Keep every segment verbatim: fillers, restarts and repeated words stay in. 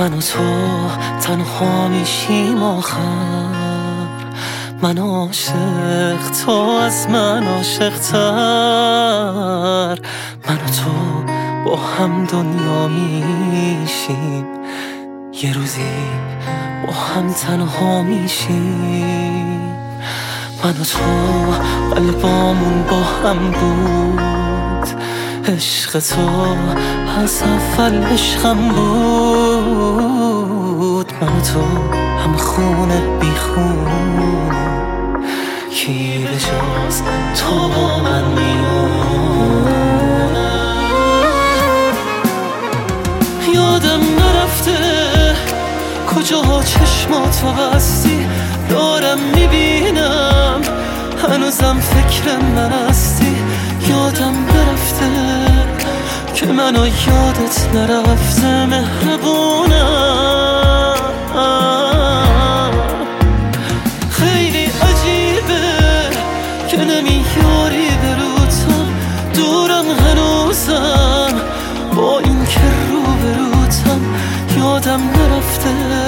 من و تو تنها میشیم آخر، من عاشق تو از من عاشق تر. من و تو با هم دنیا میشیم، یه روزی با هم تنها میشیم. من و تو قلبامون با هم بود، عشق تو از اول عشقم بود. من و تو هم خونه بی خونه، کی به جز تو با من میمونه. یادم نرفته کجاها چشماتو بستی، دارم میبینم هنوزم فکر من هستی. یادم نرفته که منو یادت نرفته مهربونم. خیلی عجیبه که نمیاری بروتم، دورم هنوزم با این که رو بروتم. یادم نرفته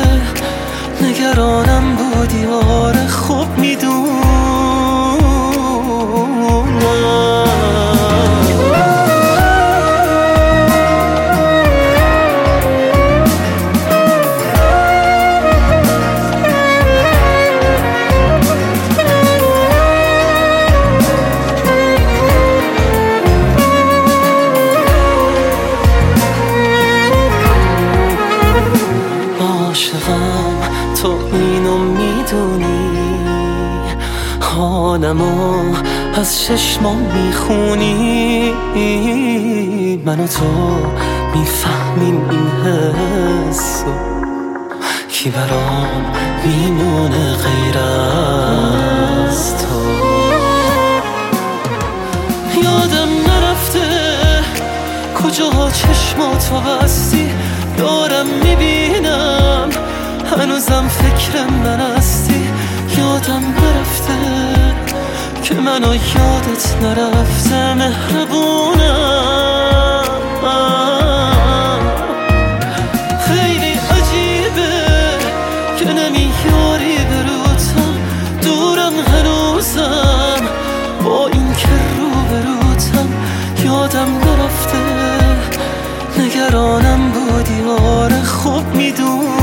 نگرانم بودی، آره خوب میدونم. عاشقم تو اینو میدونی، حالمو از چشمام میخونی. من و تو میفهمیم این حسو، کی برام میمونه غیر از تو. یادم نرفته کجاها چشماتو بستی، دارم میبینم هنوزم فکر من هستی. یادم نرفته که منو یادت نرفته مهربونم. خیلی عجیبه که نمیاری بروتم، دورم هنوزم با این که رو بروتم. یادم نرفته نگرانم بودی، آره خوب میدونم.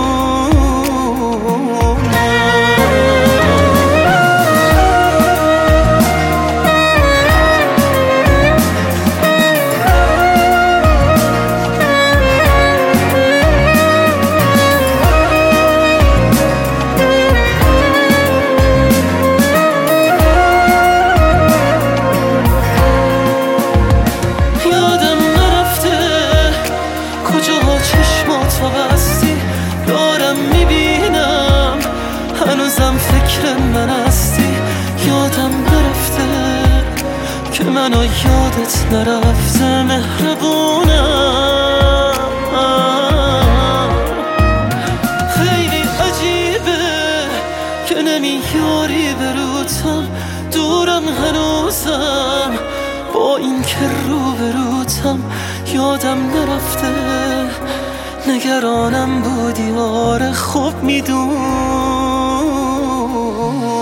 چشماتو بستی، دارم میبینم هنوزم فکر من هستی. یادم نرفته که منو یادت نرفته مهربونم. خیلی عجیبه که نمیاری بروتم، دورم هنوزم با این که رو بروتم. یادم نرفته نگرانم بودی، آره خوب میدونم.